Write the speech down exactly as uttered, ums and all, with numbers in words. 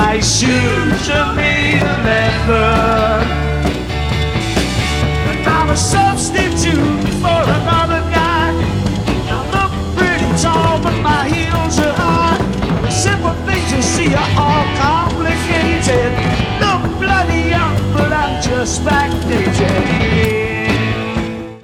My shoes are made of leather, and I'm a substitute for another guy. I look pretty tall, but my heels are high. The simple things you see are all